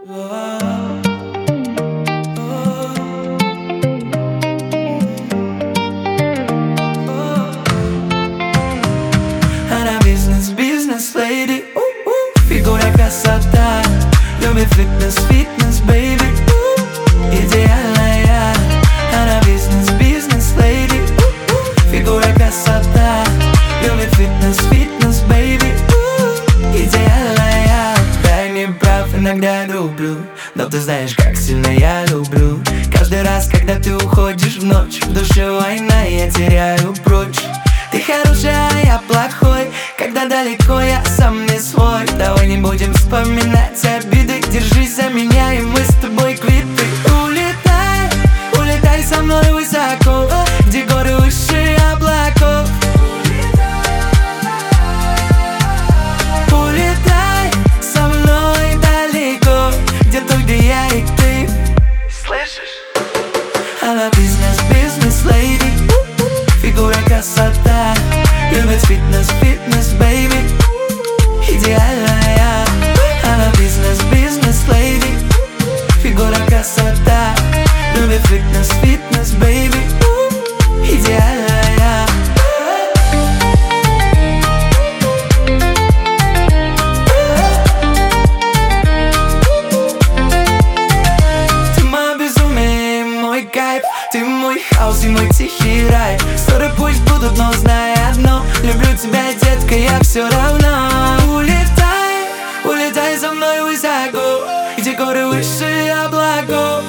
Она бизнес-леди, фигура красота, любит фитнес, бэйби, идеальная. Она бизнес-леди, фигура красота, любит фитнес, бэйби, идеальная. Да, я не прав, иногда люблю, но ты знаешь, как сильно я люблю. Каждый раз, когда ты уходишь в ночь, в душе война, я теряю прочь. Ты хороший, а я плохой, когда далеко, я сам не свой. Давай не будем вспоминать обиды, держись за меня, и мы с тобой квиты. Улетай, улетай со мной высоко, где горы выше облаков. Улетай со мной далеко, где только я и ты. Слышишь? Она бизнес-леди, фигура красота, любит фитнес, бэйби, идеальная. Она бизнес-леди, фигура красота, любит фитнес, бэйби, идеальная. Ты мое безумие, мой кайф, ты мой хаос и мой тихий рай. Ссоры пусть будут, но знай одно: люблю тебя, детка, я все равно. Улетай, улетай со мной высоко, где горы выше облаков.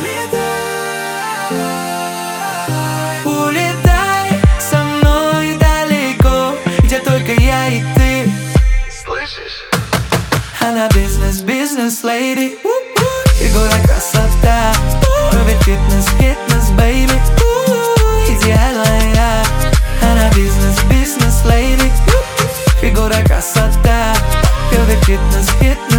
Улетай со мной далеко, где только я и ты. Слышишь? Она бизнес-леди, фигура красота, любит фитнес, бэйби, идеальная. Она бизнес-леди, фигура красота, любит фитнес,